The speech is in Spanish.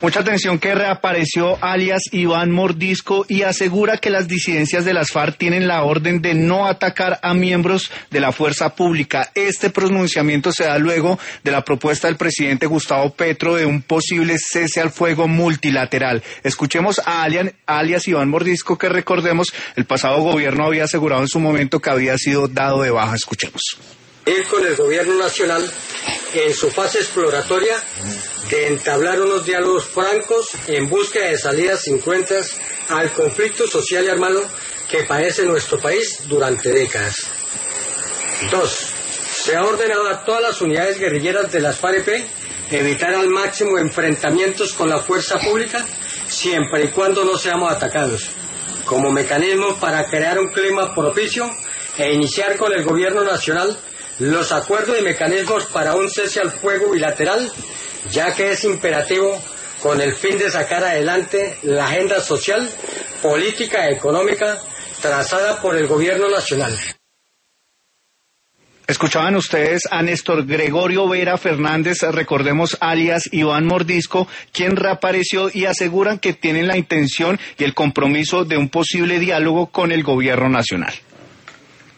Mucha atención que reapareció alias Iván Mordisco y asegura que las disidencias de las FARC tienen la orden de no atacar a miembros de la fuerza pública. Este pronunciamiento se da luego de la propuesta del presidente Gustavo Petro de un posible cese al fuego multilateral. Escuchemos a alias Iván Mordisco, que recordemos, el pasado gobierno había asegurado en su momento que había sido dado de baja. Escuchemos. Ir con el gobierno nacional en su fase exploratoria de entablar unos diálogos francos en búsqueda de salidas sin cuentas al conflicto social y armado que padece nuestro país durante décadas. 2. Se ha ordenado a todas las unidades guerrilleras de las FARC evitar al máximo enfrentamientos con la fuerza pública siempre y cuando no seamos atacados, como mecanismo para crear un clima propicio e iniciar con el gobierno nacional los acuerdos y mecanismos para un cese al fuego bilateral, ya que es imperativo con el fin de sacar adelante la agenda social, política y económica trazada por el gobierno nacional. Escuchaban ustedes a Néstor Gregorio Vera Fernández, recordemos alias Iván Mordisco, quien reapareció y aseguran que tienen la intención y el compromiso de un posible diálogo con el gobierno nacional.